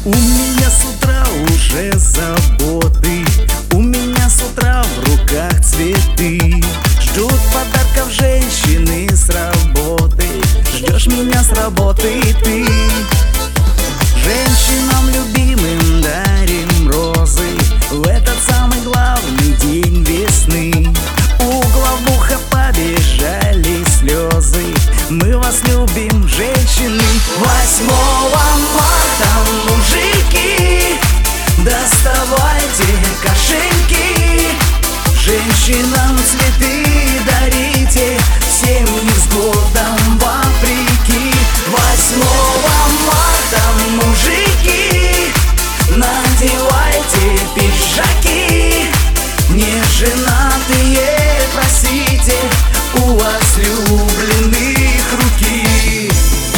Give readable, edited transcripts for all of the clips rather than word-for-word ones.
У меня с утра уже заботы, у меня с утра в руках цветы. Ждут подарков женщины с работы, ждешь меня с работы ты. Женщинам любимым дарим розы в этот самый главный день весны. У главбуха побежали слезы, мы вас любим, женщины. 8 марта, мужики, доставайте кошельки, женщинам цветы дарите, всем невзгодам вопреки. 8 марта, мужики, надевайте пиджаки, неженатые просите, у вас любимых руки.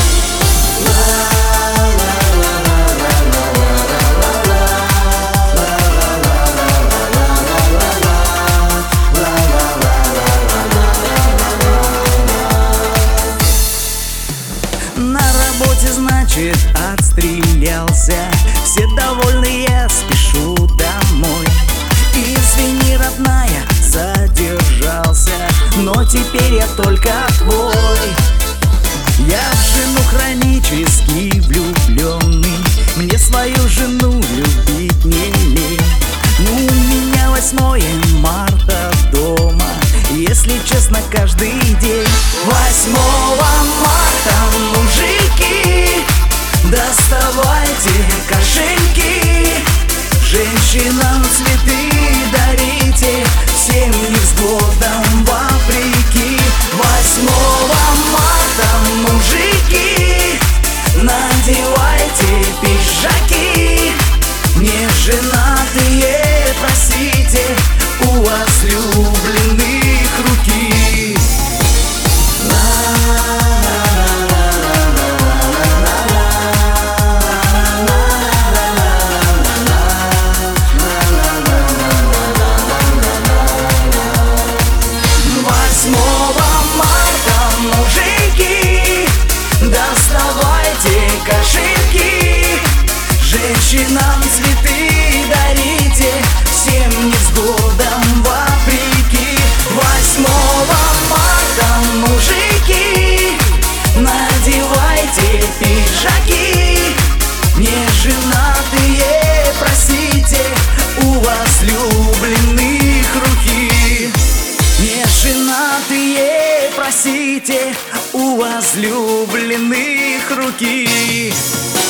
На работе, значит, отстрелялся, все довольны, я спешу домой. Извини, родная, задержался, но теперь я только твой. Я в жену хронически влюбленный, мне свою жену любить не лень. Ну, у меня 8 марта дома, если честно, каждый день. 8 марта, мужики, доставайте кошельки, женщинам цветы дарите, всем невзгодам вопреки. 8 марта, мужики, надевайте пиджаки, неженатые просите, у вас любимых руки. Женщинам цветы дарите, всем невзгодам вопреки. 8 марта, мужики, надевайте пиджаки, неженатые просите, у вас любимых руки. Неженатые просите, у вас любимых руки.